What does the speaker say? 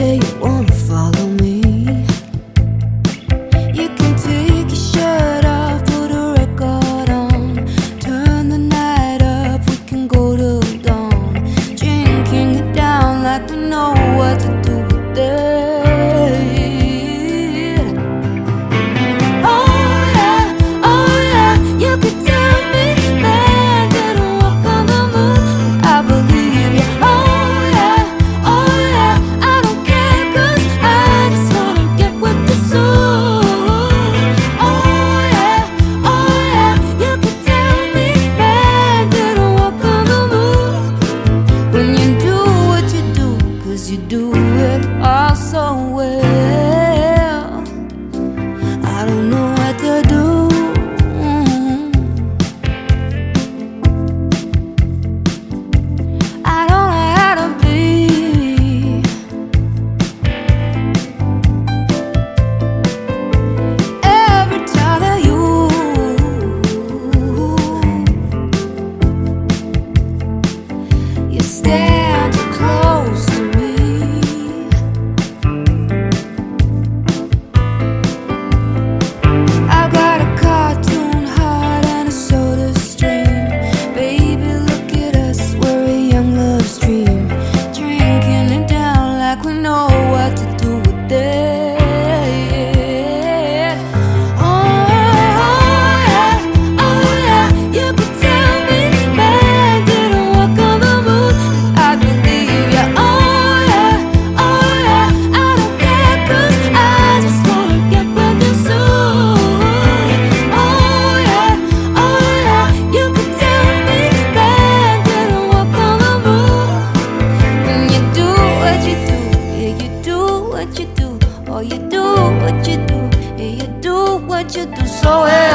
Hey, you wanna follow me? You can take your shirt off, put a record on, turn the night up, we can go till dawn, drinking it down like we know what to do with it. Oh yeah, you could tell me, man, didn't walk on the moon, I believe you. Oh yeah, I don't care, 'cause I just wanna get with the soul. Oh yeah, you could tell me, man, didn't walk on the moon. When you do what you do, 'cause you do it all so well, I don't know what to do. I don't know how to be. Every time that you stand too close to me, I've got a cartoon heart and a soda stream. Baby, look at us, we're a young love stream, drinking it down like we know what to do with it. Oh yeah, you could tell me, man, didn't walk on the moon, I believe ya. Oh yeah, I don't care, 'cause I just wanna get with you soon. Oh yeah, you could tell me, man, didn't walk on the moon. When you do what you do, yeah, you do what you do, or you do what you do, yeah, you do what you do so well.